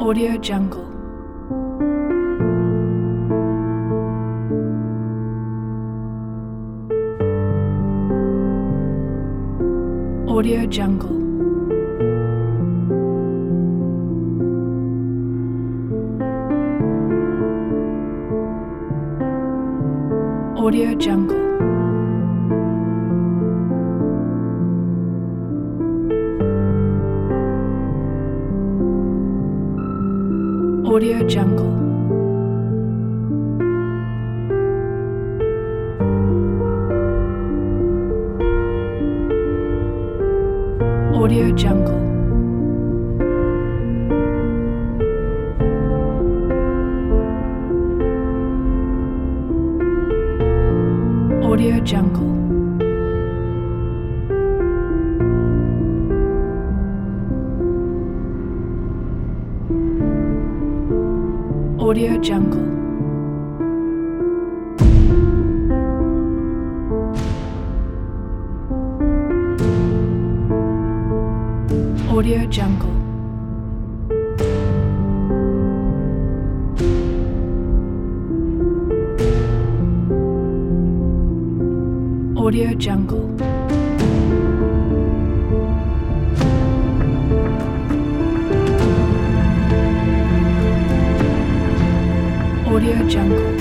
Audio Jungle. Audio Jungle. Audio Jungle. Audio Jungle. Audio Jungle. Audio Jungle. Audio Jungle. Audio Jungle. Audio Jungle. Audio Jungle.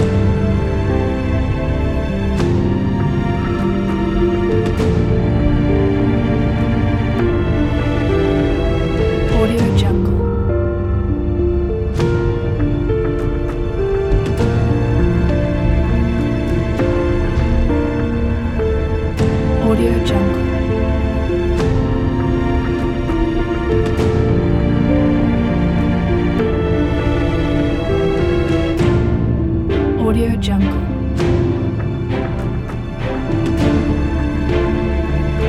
Audio Jungle. Audio Jungle. Audio Jungle.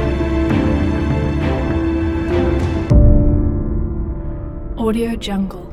Audio Jungle.